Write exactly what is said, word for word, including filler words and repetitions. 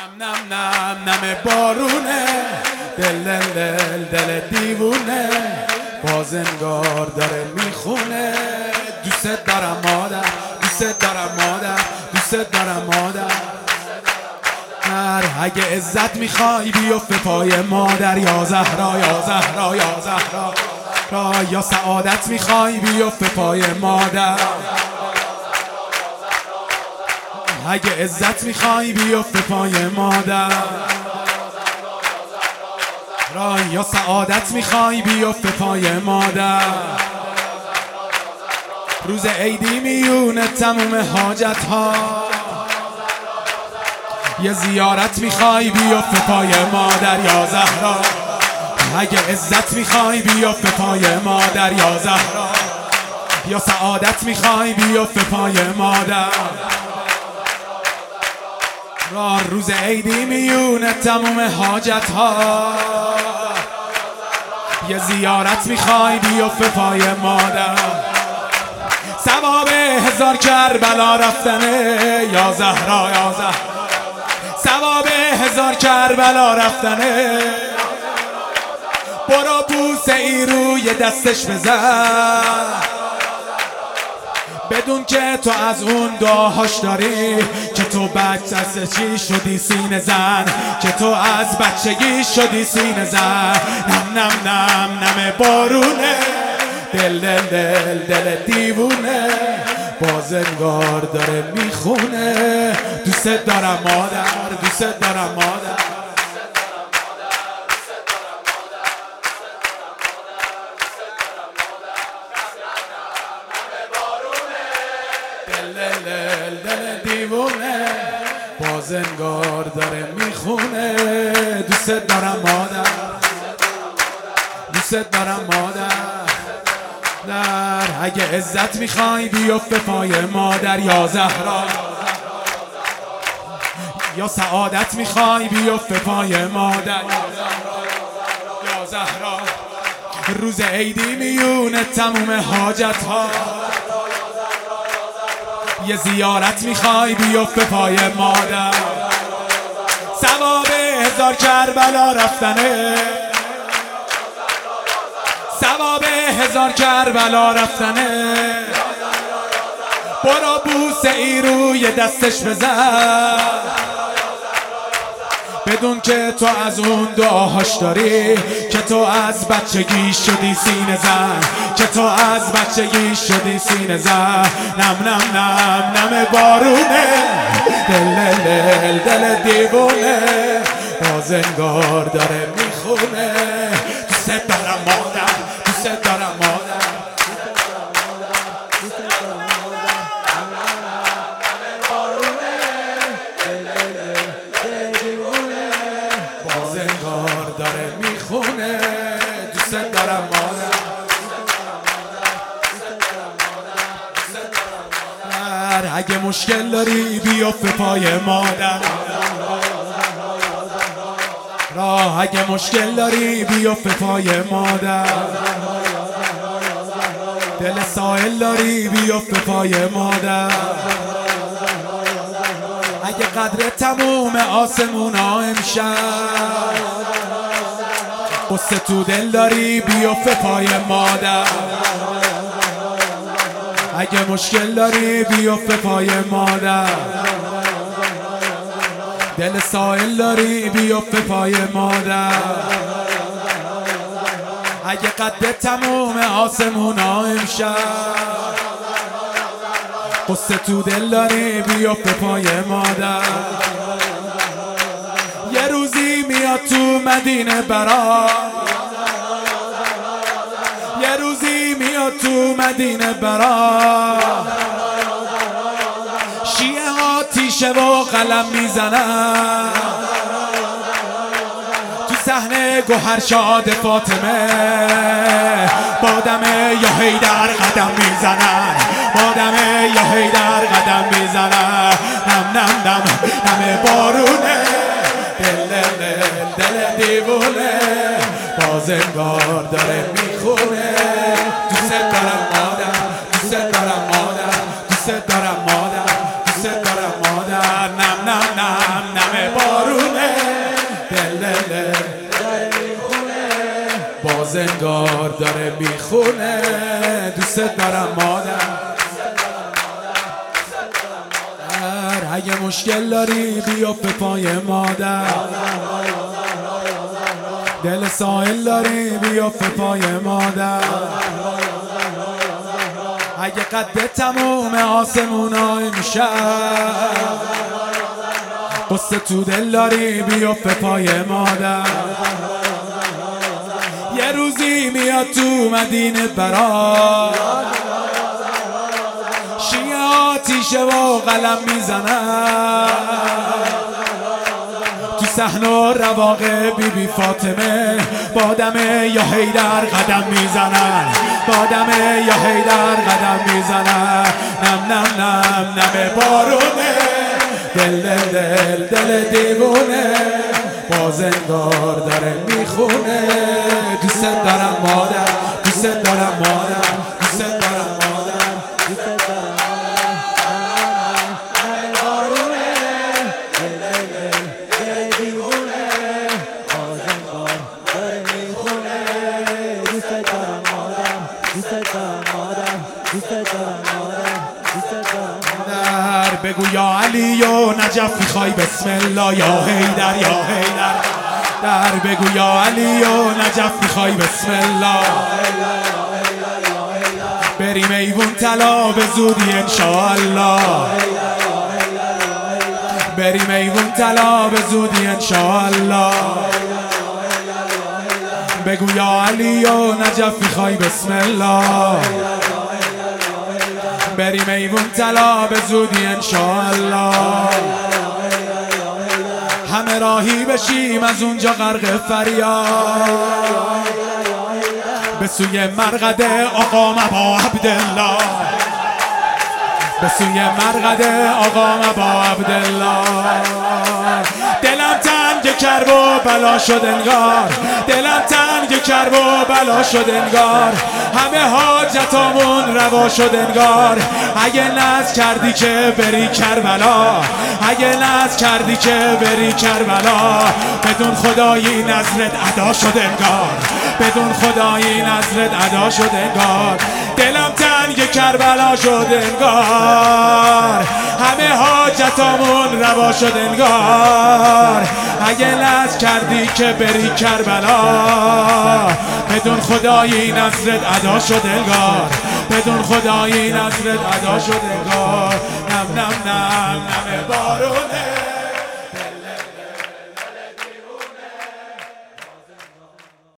نم نم نم نم بارونه، دل دل دل دل دیوونه، باز انگار داره میخونه. دوست دارم مادر، دوست دارم مادر، دوست دارم مادر. اگه عزت میخوای بیفت پای مادر، یا زهرا یا زهرا یا زهرا را، یا سعادت میخوای بیفت پای مادر. اگه عزت میخوای بیفت پای مادر را، یا سعادت میخوای بیفت پای مادر. روز عیدی میونه تموم حاجت ها، یه زیارت میخوای بیفت پای مادر یا زهرا. اگه عزت میخوای بیفت پای مادر یا زهرا، یا سعادت میخوای بیفت پای مادر را. روز عیدی میونه تموم حاجت ها، یه زیارت میخوای بیفت پای مادر. ثواب هزار کربلا رفتنه یا زهرا یا زهرا، ثواب هزار کربلا رفتنه. برو بوسه ای روی دستش بزن، بدون که تو از اون دعاهاش داری، که تو بچه از چی شدی سینه زن، که تو از بچگی شدی سینه زن. نم نم نم نم بارونه، دل دل دل دل دیوونه، باز انگار داره میخونه. دوست دارم مادر، دوست دارم مادر. دل دل دل دیوونه، باز انگار داره میخونه. دوست دارم مادر، دوست دارم مادر. در اگه عزت میخوای بیفت پای مادر یا زهرا، یا سعادت میخوای بیفت پای مادر یا زهرا. روز عیدی میونه تموم حاجت ها، یه زیارت میخوای بیفت پای مادر. ثواب هزار کربلا رفتنه، ثواب هزار کربلا رفتنه. برو بوسه ای روی دستش بزن، بدون که تو از اون دعاهاش داری، که تو از بچگی شدی سینه زن، که تو از بچگی شدی سینه زن. نم نم نم نم بارونه، دل دل دل دیوونه، باز انگار داره میخونه. دوست دارم مادر، دوست دارم مادر. باز انگار داره میخونه. دوست دارم مادر، اگه مشکل داری بیفت پای مادر را، اگه مشکل داری بیفت پای مادر. دل سائل داری بیفت پای مادر. اگه قدر تموم آسمون ها امشب، قصه تو دل داری بیفت پای مادر. اگه مشکل داری بیفت پای مادر. دل سائل داری بیفت پای مادر. اگه قد تموم آسمون ها امشب، قصه تو دل داری بیفت پای مادر. یه روزی میاد تو مدینه برات، یه روزی میاد تو مدینه برات. شیعه ها تیشه و قلم میزنن، تو صحنه گوهر شاد فاطمه بادم یا حیدر قدم میزنن، بادم یا حیدر قدم میزنن. نم نم نم نم بارونه، دل دل دل دیوونه، باز انگار داره میخونه. دوست دارم مادر، دوست دارم مادر، دوست دارم مادر، دوست دارم مادر. نم نم نم نم بارونه. باز انگار داره میخونه دوست دارم مادر. اگه مشکل داری بیفته پای مادر، دل سائل داری بیفته پای مادر. اگه قد تموم آسمونای میشه قصه تو دل داری بیفته پای مادر. یه روزی میاد تو مدینه برات شیعه آتیشه و قلم میزنن تو صحن و رواقع بی بی فاطمه بادمه یا حیدر قدم میزنن، بادمه یا حیدر قدم میزنن. نم نم نم نم بارونه دل دل دل دل دیوونه باز انگار داره میخونه دوست دارم مادر، دوست دارم مادر، دوست دارم مادر، دوست دارم بگو یا علی و نجف میخوای بسم الله یا حیدر یا حیدر. در بگو یا علی و نجف میخوای بسم الله بریم ایوون طلا به زودی انشاءالله، بریم ایوون طلا به زودی انشاءالله. بگو یا علی و نجف میخوای بسم الله بریم ایوون طلا به زودی انشاءالله. همه راهی بشیم از اونجا غرق فریاد به سوی مرقد آقا مبا عبدالله، به سوی مرقد آقا مبا عبدالله. دلم تنگ کرب و بلا شد انگار، دلم تنگ کرب و بلا شد انگار. همه حاجتامون روا شد انگار. اگه ناز کردی که بری کربلا، اگه ناز کردی که بری کربلا بدون خدایی نظرت ادا شد انگار، بدون خدایی نظرت ادا شد انگار. دلم تنگ کربلا شد انگار. همه حاجتامون روا شد انگار. اگه ناز کردی که بری کربلا بدون خدایی نظرت ادا شد انگار، بدون خدایی نظرت ادا شد انگار. نم نم نم نم بارونه